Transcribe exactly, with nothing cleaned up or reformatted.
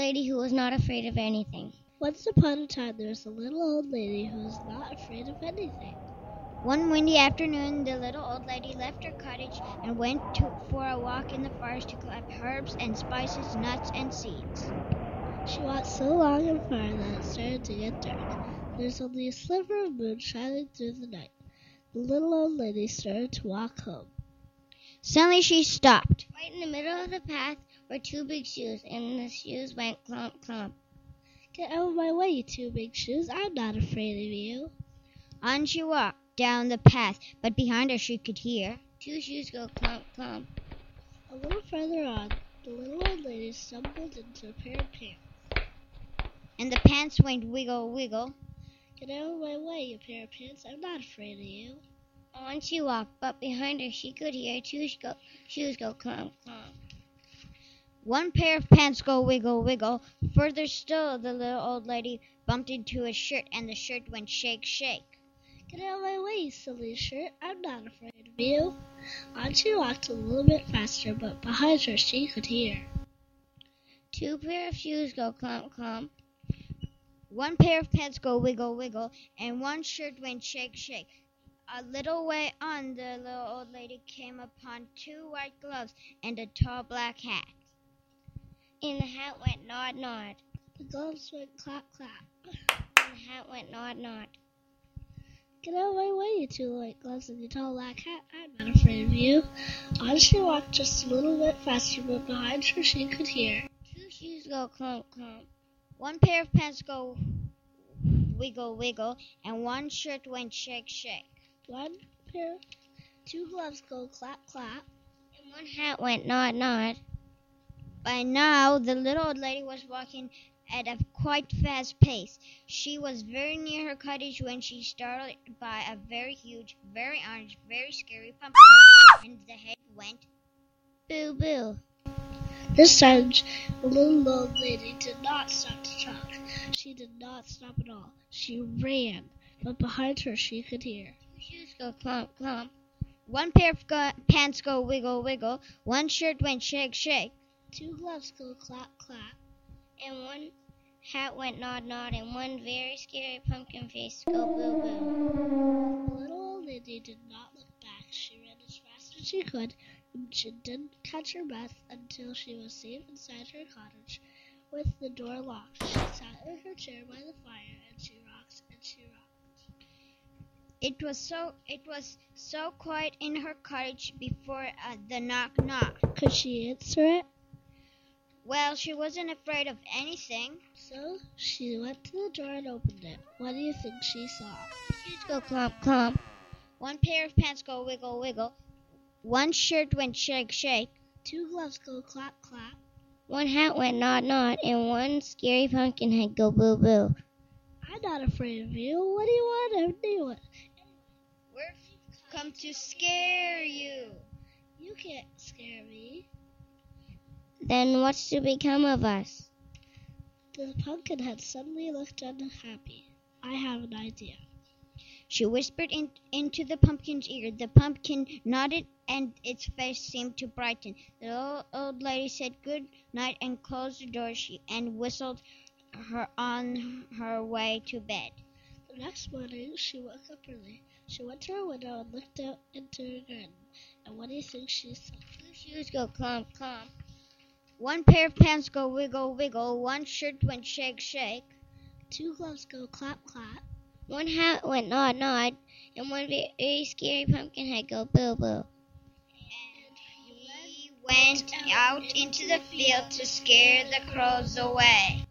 lady who was not afraid of anything. Once upon a time, there was a little old lady who was not afraid of anything. One windy afternoon, the little old lady left her cottage and went to, for a walk in the forest to collect herbs and spices, nuts and seeds. She walked so long and far that it started to get dark. There was only a sliver of moon shining through the night. The little old lady started to walk home. Suddenly she stopped. Right in the middle of the path were two big shoes, and the shoes went clomp, clomp. Get out of my way, you two big shoes. I'm not afraid of you. On she walked down the path, but behind her she could hear two shoes go clomp, clomp. A little further on, the little old lady stumbled into a pair of pants. And the pants went wiggle, wiggle. Get out of my way, you pair of pants. I'm not afraid of you. On she walked, but behind her she could hear two go, shoes go clomp, clomp. One pair of pants go wiggle, wiggle. Further still, the little old lady bumped into a shirt, and the shirt went shake, shake. Get out of my way, you silly shirt. I'm not afraid of you. On she walked a little bit faster, but behind her she could hear two pair of shoes go clomp, clomp. One pair of pants go wiggle, wiggle, and one shirt went shake, shake. A little way on, the little old lady came upon two white gloves and a tall black hat. And the hat went nod, nod. The gloves went clap, clap. And the hat went nod, nod. Get out of my way, you two white gloves and your tall black hat. I'm not afraid of you. On she walked just a little bit faster, but behind her she could hear two shoes go clomp, clomp. One pair of pants go wiggle, wiggle, and one shirt went shake, shake. One pair, two gloves go clap, clap. And one hat went nod, nod. By now, the little old lady was walking at a quite fast pace. She was very near her cottage when she startled by a very huge, very orange, very scary pumpkin, and the head went boo, boo. This time, the little old lady did not stop to talk. She did not stop at all. She ran, but behind her she could hear two shoes go clomp, clomp. One pair of go- pants go wiggle, wiggle. One shirt went shake, shake. Two gloves go clap, clap. And one hat went nod, nod. And one very scary pumpkin face go boo, boo. The little old lady did not look back. She ran as fast as she could, and she didn't catch her breath until she was safe inside her cottage with the door locked. She sat in her chair by the fire, and she rocked and she rocked. It was so it was so quiet in her cottage before uh, the knock, knock. Could she answer it? Well, she wasn't afraid of anything. So she went to the door and opened it. What do you think she saw? Shoes go clomp, clomp. One pair of pants go wiggle, wiggle. One shirt went shake, shake. Two gloves go clap, clap. One hat went nod, nod. And one scary pumpkin head go boo, boo. I'm not afraid of you. What do you want of me? What? We've come to scare you. You can't scare me. Then what's to become of us? The pumpkin head suddenly looked unhappy. I have an idea. She whispered in, into the pumpkin's ear. The pumpkin nodded, and its face seemed to brighten. The old, old lady said good night and closed the door she, and whistled her on her way to bed. The next morning, she woke up early. She went to her window and looked out into her garden. And what do you think she saw? Two shoes go clomp, clomp. One pair of pants go wiggle, wiggle. One shirt went shake, shake. Two gloves go clap, clap. One hat went nod, nod. And one very scary pumpkin head go boo, boo. And he went out into the field to scare the crows away.